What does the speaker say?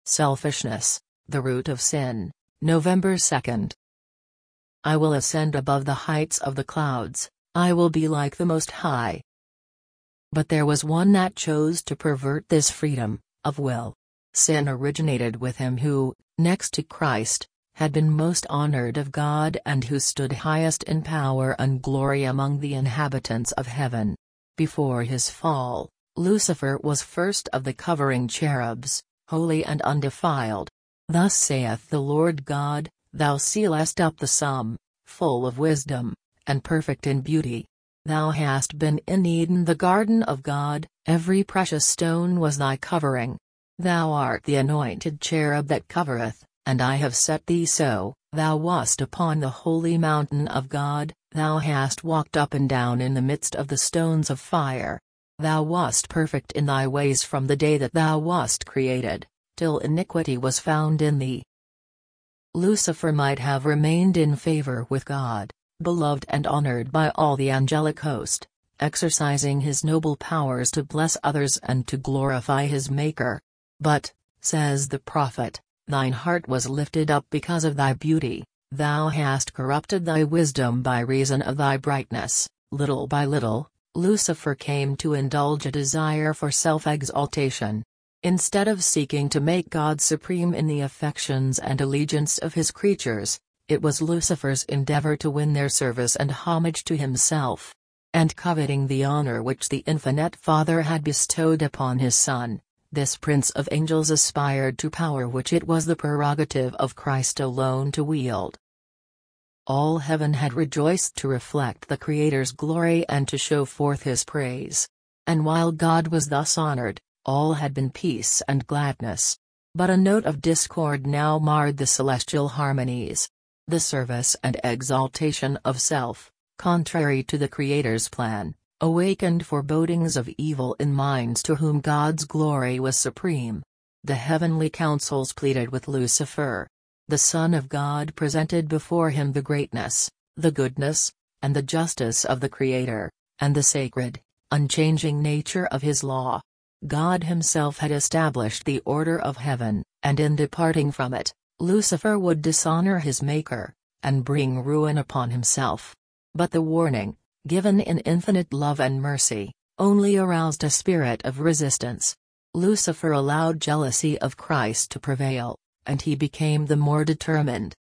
Selfishness, the root of sin, November 2nd. I will ascend above the heights of the clouds, I will be like the Most High. But there was one that chose to pervert this freedom of will. Sin originated with him who, next to Christ, had been most honored of God and who stood highest in power and glory among the inhabitants of heaven. Before his fall, Lucifer was first of the covering cherubs, holy and undefiled. Thus saith the Lord God, Thou sealest up the sum, full of wisdom, and perfect in beauty. Thou hast been in Eden the garden of God, every precious stone was thy covering. Thou art the anointed cherub that covereth, and I have set thee so. Thou wast upon the holy mountain of God, thou hast walked up and down in the midst of the stones of fire. Thou wast perfect in thy ways from the day that thou wast created, till iniquity was found in thee. Lucifer might have remained in favor with God, beloved and honored by all the angelic host, exercising his noble powers to bless others and to glorify his Maker. But, says the prophet, thine heart was lifted up because of thy beauty, thou hast corrupted thy wisdom by reason of thy brightness. Little by little, Lucifer came to indulge a desire for self-exaltation. Instead of seeking to make God supreme in the affections and allegiance of his creatures, it was Lucifer's endeavor to win their service and homage to himself. And coveting the honor which the infinite Father had bestowed upon his Son, this prince of angels aspired to power which it was the prerogative of Christ alone to wield. All heaven had rejoiced to reflect the Creator's glory and to show forth his praise. And while God was thus honored, all had been peace and gladness. But a note of discord now marred the celestial harmonies. The service and exaltation of self, contrary to the Creator's plan, awakened forebodings of evil in minds to whom God's glory was supreme. The heavenly councils pleaded with Lucifer. The Son of God presented before him the greatness, the goodness, and the justice of the Creator, and the sacred, unchanging nature of his law. God himself had established the order of heaven, and in departing from it, Lucifer would dishonor his Maker, and bring ruin upon himself. But the warning, given in infinite love and mercy, only aroused a spirit of resistance. Lucifer allowed jealousy of Christ to prevail, and he became the more determined.